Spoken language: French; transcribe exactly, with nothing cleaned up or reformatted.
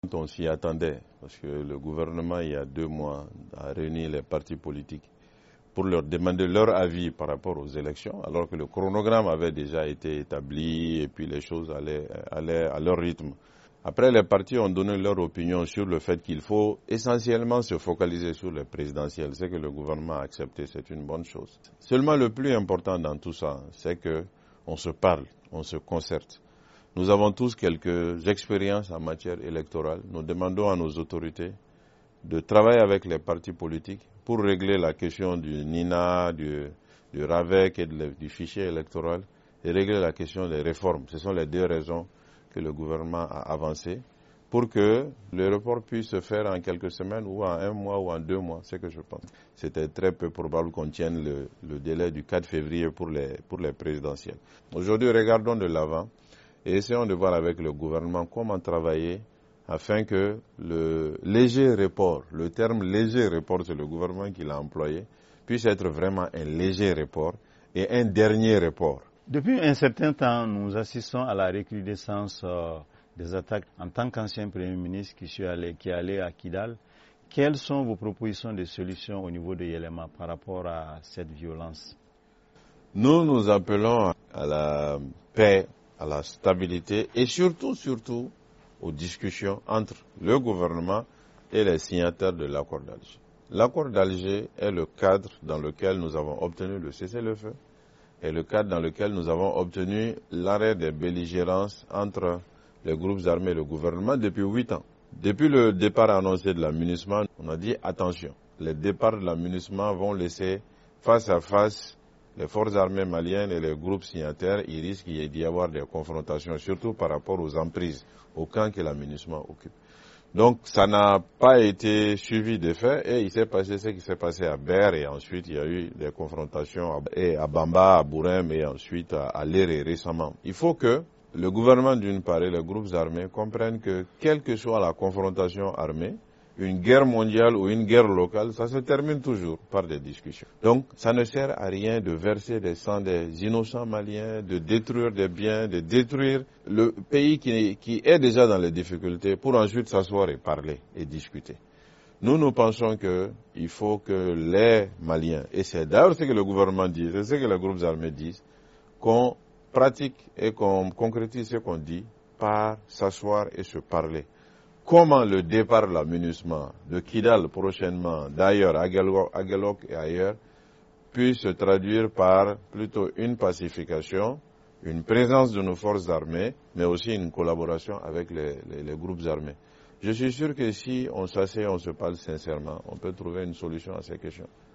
On s'y attendait, parce que le gouvernement, il y a deux mois, a réuni les partis politiques pour leur demander leur avis par rapport aux élections, alors que le chronogramme avait déjà été établi et puis les choses allaient, allaient à leur rythme. Après, les partis ont donné leur opinion sur le fait qu'il faut essentiellement se focaliser sur les présidentielles. C'est que le gouvernement a accepté, c'est une bonne chose. Seulement, le plus important dans tout ça, c'est qu'on se parle, on se concerte. Nous avons tous quelques expériences en matière électorale. Nous demandons à nos autorités de travailler avec les partis politiques pour régler la question du N I N A, du, du RAVEC et de, du fichier électoral et régler la question des réformes. Ce sont les deux raisons que le gouvernement a avancées pour que le report puisse se faire en quelques semaines ou en un mois ou en deux mois, c'est ce que je pense. C'était très peu probable qu'on tienne le, le délai du quatre février pour les, pour les présidentielles. Aujourd'hui, regardons de l'avant et essayons de voir avec le gouvernement comment travailler afin que le léger report, le terme léger report, c'est le gouvernement qui l'a employé, puisse être vraiment un léger report et un dernier report. Depuis un certain temps, nous assistons à la recrudescence euh, des attaques. En tant qu'ancien Premier ministre qui, suis allé, qui est allé à Kidal, quelles sont vos propositions de solutions au niveau de Yelema par rapport à cette violence? Nous, nous appelons à la paix, à la stabilité et surtout, surtout, aux discussions entre le gouvernement et les signataires de l'accord d'Alger. L'accord d'Alger est le cadre dans lequel nous avons obtenu le cessez-le-feu et le cadre dans lequel nous avons obtenu l'arrêt des belligérances entre les groupes armés et le gouvernement depuis huit ans. Depuis le départ annoncé de la MINUSMA, on a dit attention, les départs de la MINUSMA vont laisser face à face les forces armées maliennes et les groupes signataires. Il risque d'y avoir des confrontations, surtout par rapport aux emprises, au camp que la MINUSMA occupe. Donc ça n'a pas été suivi de fait et il s'est passé ce qui s'est passé à Ber et ensuite il y a eu des confrontations à, et à Bamba, à Bourem et ensuite à, à Léré récemment. Il faut que le gouvernement d'une part et les groupes armés comprennent que quelle que soit la confrontation armée, une guerre mondiale ou une guerre locale, ça se termine toujours par des discussions. Donc, ça ne sert à rien de verser des sangs des innocents maliens, de détruire des biens, de détruire le pays qui, qui est déjà dans les difficultés pour ensuite s'asseoir et parler et discuter. Nous, nous pensons qu'il faut que les Maliens, et c'est d'ailleurs ce que le gouvernement dit, c'est ce que les groupes armés disent, qu'on pratique et qu'on concrétise ce qu'on dit par s'asseoir et se parler. Comment le départ de la MINUSMA, de Kidal prochainement, d'ailleurs, à Guelok et ailleurs, puisse se traduire par plutôt une pacification, une présence de nos forces armées, mais aussi une collaboration avec les, les, les groupes armés. Je suis sûr que si on s'assied, on se parle sincèrement, on peut trouver une solution à ces questions.